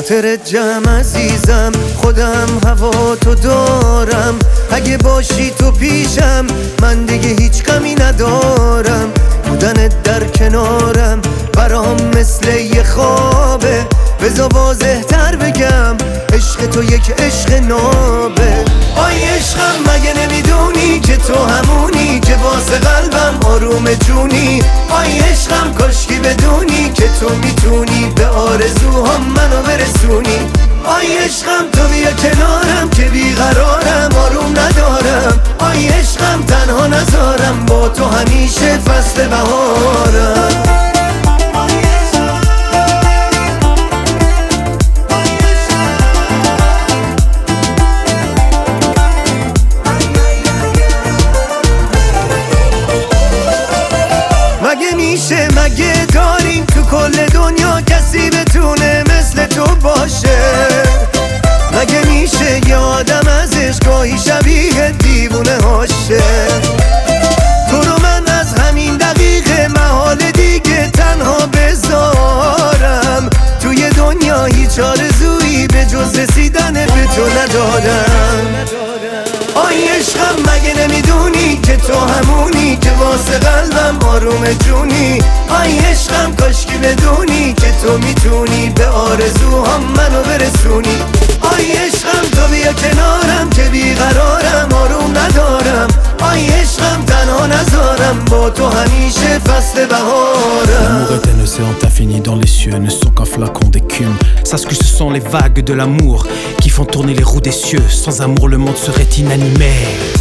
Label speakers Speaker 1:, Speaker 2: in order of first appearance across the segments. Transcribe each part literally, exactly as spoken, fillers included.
Speaker 1: خاطر جمع عزیزم، خودم هوا تو دارم. اگه باشی تو پیشم من دیگه هیچ غمی ندارم. بودنت در کنارم برام مثل یه خوابه. بذار واضح تر بگم عشق تو یک عشق نابه. آی عشقم مگه نمیدونی که تو همونی که واسه قلبم آروم جونی. آی عشقم کاشکی بدونی که تو میتونی به آرزوهام منو برسونی. آی عشقم تو بیا کنارم که بیقرارم، آروم ندارم. آی عشقم تنها نذارم، با تو همیشه فصل بهارم. مگه میشه، مگه داریم تو کل دنیا کسی بتونه مثل تو باشه؟ مگه میشه یه آدم ازش گاهی شبیه دیوونه هاشه؟ تو رو من از همین دقیقه محال دیگه تنها بذارم. توی دنیا هیچ آرزویی به جز رسیدن به تو ندارم. آی عشقم مگه نمیدونی که تو همونی که واسه قلبم آروم جونی. آی عشقم کاشکی بدونی که تو میتونی به آرزوهام منو برسونی. آی عشقم تو بیا کنارم که بیقرارم، آروم ندارم. آی عشقم تنها نذارم، با تو همیشه فصل بهارم.
Speaker 2: L'amour est un océan infini dans les cieux, ne sont qu'un flacon d'écume. Sache que ce sont les vagues de l'amour qui font tourner les roues des cieux. Sans amour le monde serait inanimé.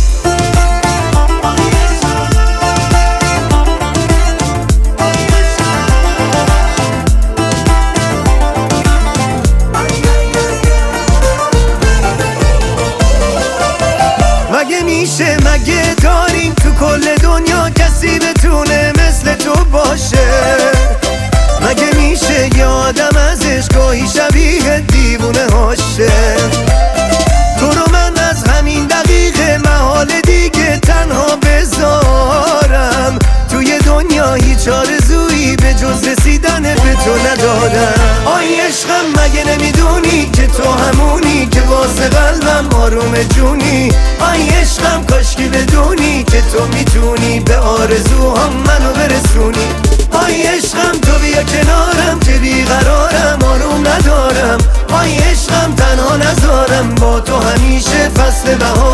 Speaker 1: مگه میشه، مگه داریم تو کل دنیا کسی بتونه مثل تو باشه؟ مگه میشه یه آدم ازش گاهی شبیه دیوونه هاشه؟ تو رو من از همین دقیقه محال دیگه تنها بذارم. توی دنیا هیچ آرزویی به جز رسیدن به تو ندارم. آی عشقم مگه نمیدونی که تو همونی که واسه قلبم آروم جونی. آی عشقم کاشکی بدونی که تو میتونی به آرزوهام منو برسونی. آی عشقم تو بیا کنارم که بیقرارم، آروم ندارم. آی عشقم تنها نذارم، با تو همیشه فصل بهار.